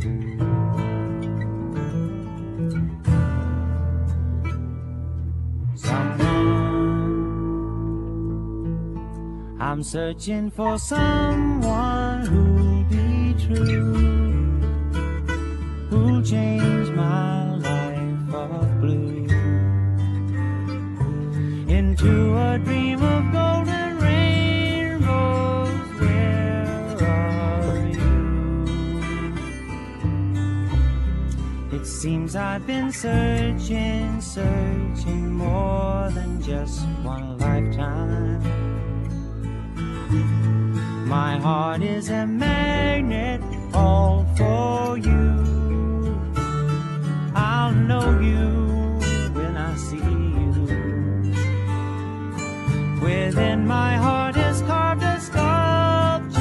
I'm searching for someone who'll be true, who'll change my life of blue into a dream of golden rainbows. Where are you? It seems I've been searching, searching more than just one lifetime. My heart is a magnet, all for you. I'll know you when I see you. Within my heart is carved a sculpture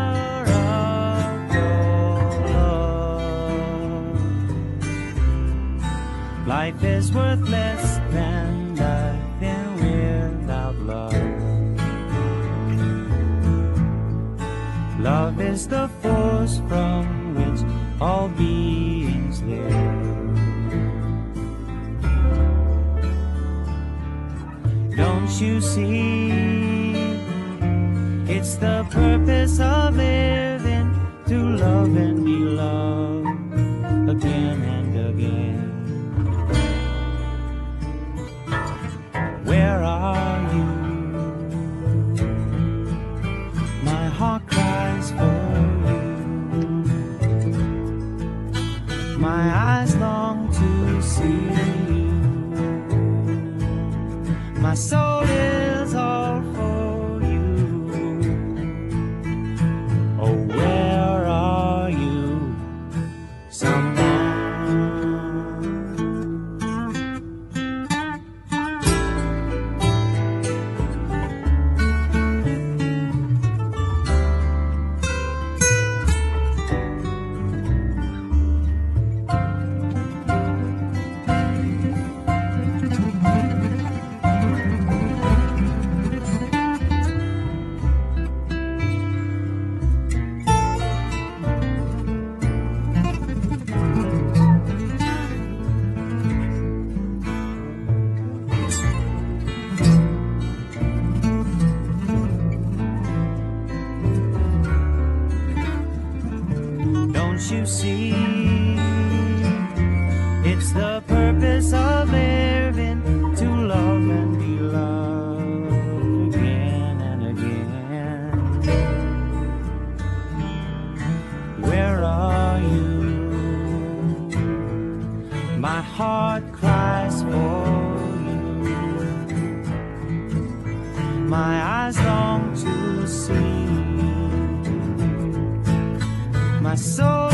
of your love. Life is worth less than nothing without love. Love is the force from which all beings live. Don't you see? It's the purpose of living, to love and be loved again and again. Where are you? My heart cries for you. My eyes long to see you. My soul is all for you. Oh, where are you? Someone. You see, it's the purpose of living, to love and be loved again and again. Where are you? My heart cries for you. My eyes long to see you. My soul